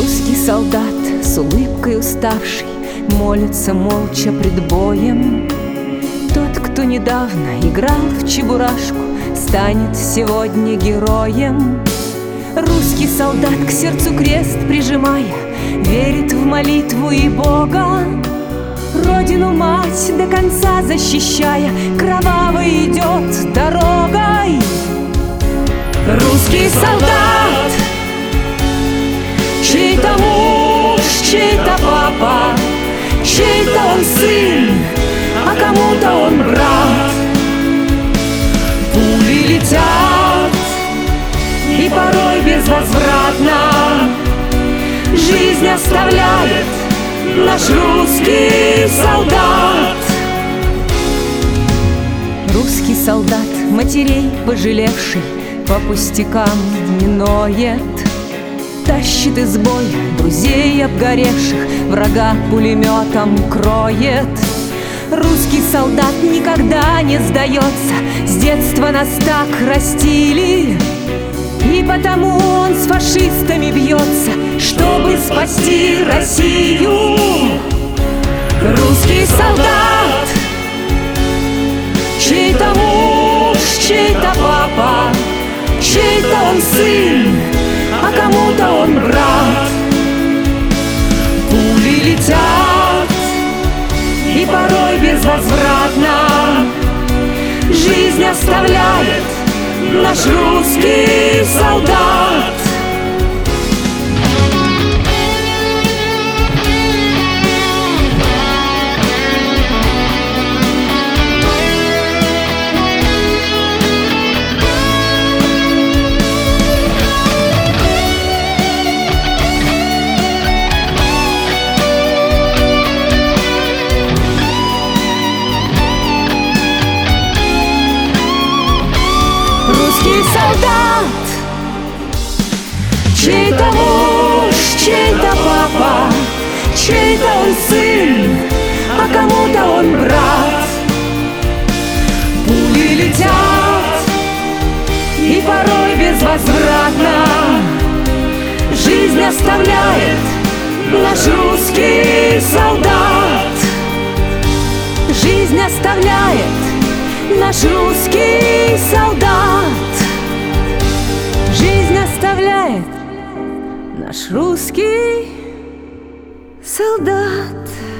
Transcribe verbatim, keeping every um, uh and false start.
Русский солдат с улыбкой уставший молится молча пред боем. Тот, кто недавно играл в чебурашку, станет сегодня героем. Русский солдат к сердцу крест прижимая, верит в молитву и Бога. Родину мать до конца защищая, кровавой идет дорогой. Русский солдат, чей-то муж, чей-то папа, чей-то он сын, а кому-то он брат. Пули летят, и порой безвозвратно жизнь оставляет наш русский солдат. Русский солдат, матерей пожалевший, по пустякам не ноет, тащит из боя друзей обгоревших, врага пулеметом кроет. Русский солдат никогда не сдается, с детства нас так растили, и потому он с фашистами бьется, чтобы спасти Россию. Русский солдат, чей-то муж, чей-то папа, чей-то он сын, а кому-то он брат. Пули летят, и порой безвозвратно жизнь оставляет наш русский солдат. Русский солдат, чей-то муж, чей-то папа, чей-то он сын, а кому-то он брат. Пули летят, и порой безвозвратно жизнь оставляет наш русский солдат. Жизнь оставляет наш русский солдат. Жизнь оставляет наш русский солдат.